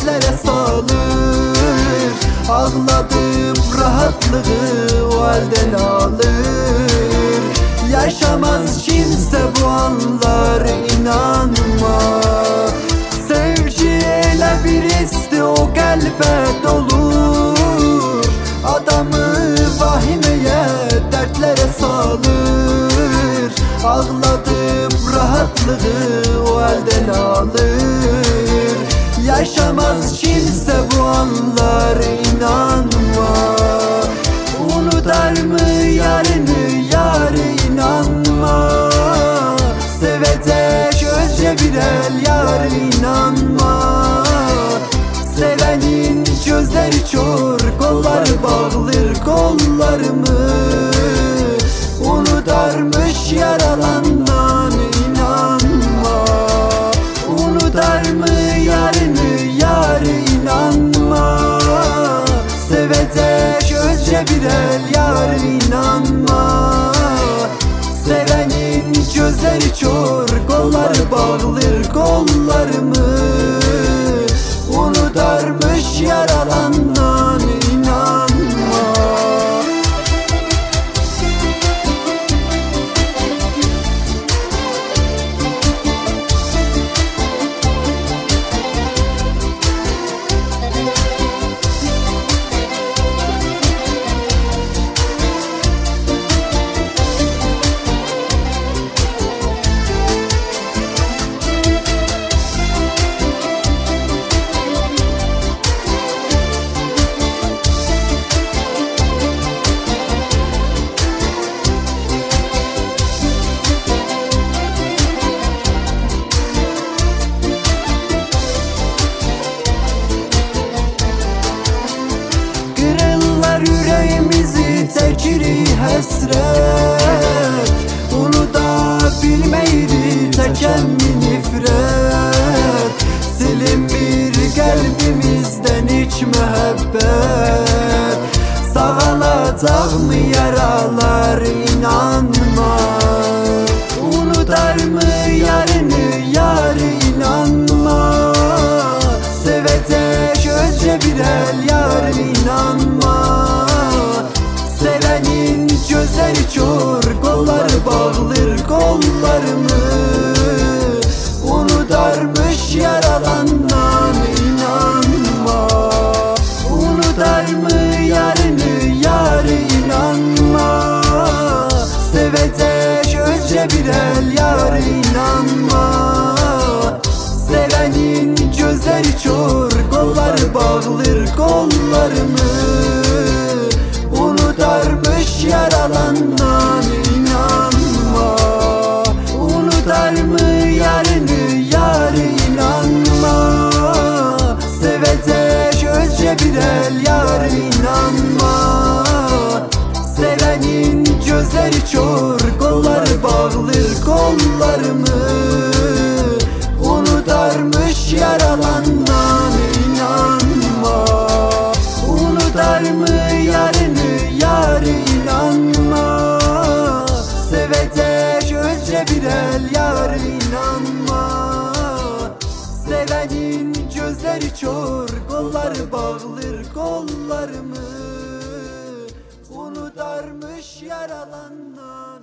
dertlere salır. Ağladım rahatlığı o elden alır. Yaşamaz kimse bu anlar, inanma. Sevgi elə bir histir, o qəlbə dolur. Adamı vahimeye, dertlere salır. Ağladım rahatlığı o elden alır. Yaşamaz kimse bu anlar, inanma. Unutar mı yarını, yarı inanma. Sevecek özce bir el, yarı inanma. Sevenin gözleri kör, kolları bağlar kollarımı. Unutarmış yaralandan, inanma. Unutar mı yarını, yarı inanma. Sevecek özce bir el, yarı inanma. Sevenin gözleri kör, kolları bağlar kollarımı. Unutarmış yaralandan, inanma. Yüreğimizi çekirik həsrət. Unuda bilmeyrik çəkən bir nifrət. Silinmir qəlbimizdən hiç məhəbbət. Sağalacaq mı yaralar, inanma. Unutar mı yarını, yarı inanma. Sevecek özce bir el, yarı inanma. Sevenin gözleri kör, kolları bağlar kollarımı. Unutarmış yaralandan, inanma. Unutar mı yarını, yarı inanma. Sevecek özce bir el, yarı inanma. Sevenin gözleri kör, kolları bağlar kollarımı. Unutarmış yaralandan, inanma. Unutar mı yarını, yarı inanma. Sevecek özce bir el, yarı inanma. Sevenin gözleri kör, kolları bağlar kollarımı. Unutarmış yaralandan, inanma. Unutar mı yarını, yarı inanma. Sevecek özce bir el, yarı inanma. Sevenin gözleri kör, kolları bağlar kollarımı. Unutarmış yaralandan.